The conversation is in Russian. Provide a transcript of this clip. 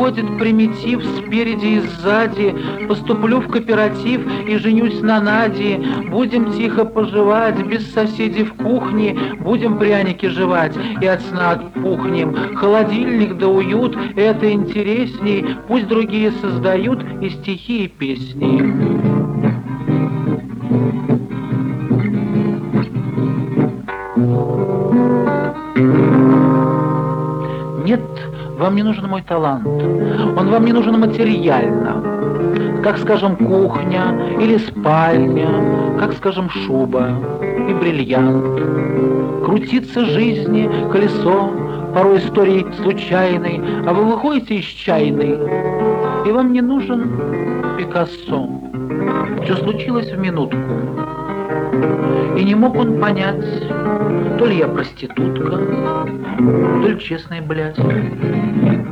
приходит примитив спереди и сзади, поступлю в кооператив и женюсь на Наде, будем тихо поживать, без соседей в кухне, будем пряники жевать и от сна отпухнем. Холодильник да уют, это интересней, пусть другие создают и стихи, и песни. Нет, вам не нужен мой талант, он вам не нужен материально, как, скажем, кухня или спальня, как, скажем, шуба и бриллиант. Крутится жизни колесо, порой историей случайной, а вы выходите из чайной, и вам не нужен Пикассо. Все случилось в минутку, и не мог он понять, то ли я проститутка, то ли честная блядь.